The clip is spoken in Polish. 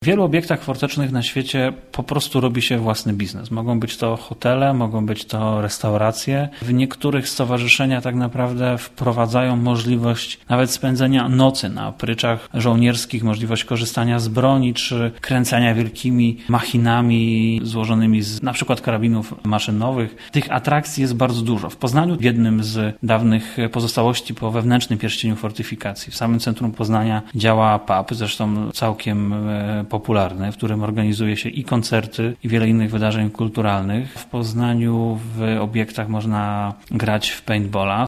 W wielu obiektach fortecznych na świecie po prostu robi się własny biznes. Mogą być to hotele, mogą być to restauracje. W niektórych stowarzyszenia tak naprawdę wprowadzają możliwość nawet spędzenia nocy na pryczach żołnierskich, możliwość korzystania z broni czy kręcenia wielkimi machinami złożonymi z na przykład karabinów maszynowych. Tych atrakcji jest bardzo dużo. W Poznaniu, w jednym z dawnych pozostałości po wewnętrznym pierścieniu fortyfikacji, w samym centrum Poznania działa pub, zresztą całkiem popularny, w którym organizuje się i koncerty, i wiele innych wydarzeń kulturalnych. W Poznaniu w obiektach można grać w paintballa.